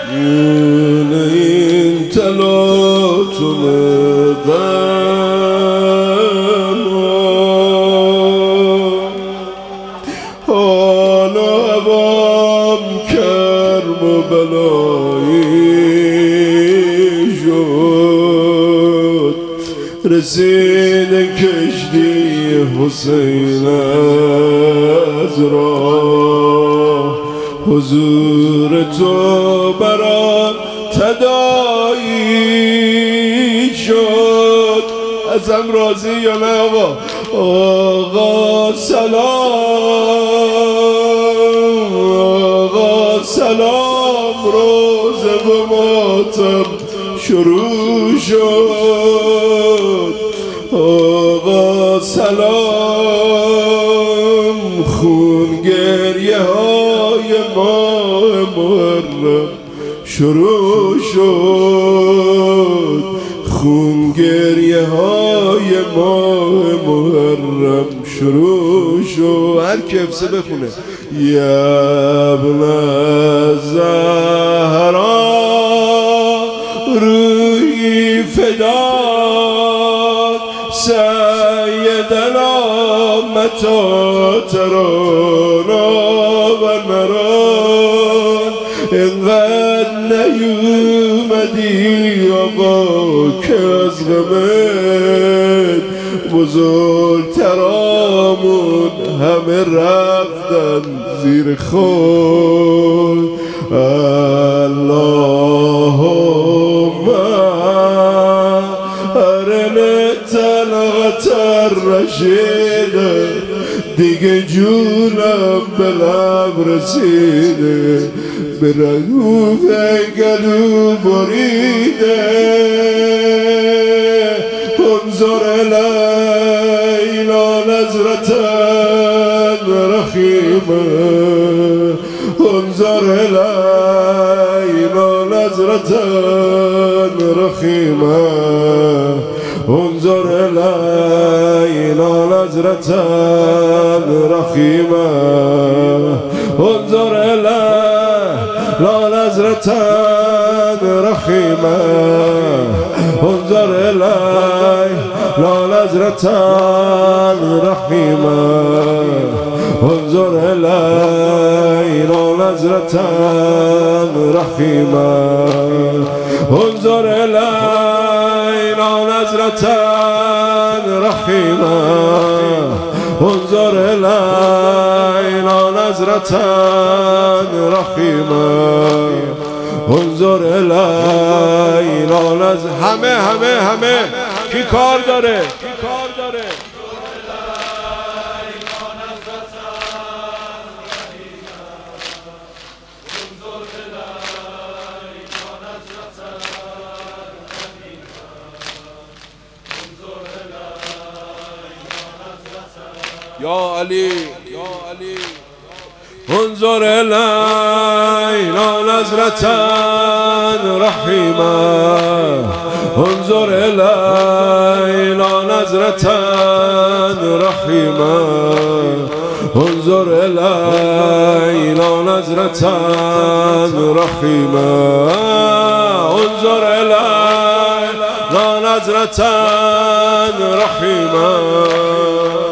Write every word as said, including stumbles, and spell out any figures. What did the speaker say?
میونه این تلاطم غم حالا هوام کرم و بلایی شد رسید کشتی حسین از راه حضور تو برام تداعی شد. ازم راضی یا نه آقا؟ آقا سلام، آقا سلام، روزه و ماتم شروع شد. آقا سلام، خون گریه های ماه محرم شروع شد. خون گریه های ماه محرم شروع شد. هر که افسه بخونه یا ابن زهرا روحی فدات سیدنا متا ترانا و نران. اینقدر نیومدی آقا که از غمت بزرگترامون همه رفتن زیر خود. اللهم ارنی طلعت الرشید، دیگه جونم به لب رسیده، به رگوف گلو بریده. انظر الینا نظرة رحیمه، انظر الینا نظرة رحیمه، انظر الینا نظرة رحیمه، انظر الینا نظرة رحیمه، انظر الینا نظرة رحیمه، انظر الینا نظرة رحیمه، انظر الینا نظرة رحیمه، انظر الینا نظرة رحیمه، انظر الینا نظرة. همه همه همه کی کار داره؟ یا علی، انظر الینا نظرة رحیمه، انظر الینا نظرة رحیمه، انظر الینا نظرة رحیمه، انظر الینا نظرة رحیمه.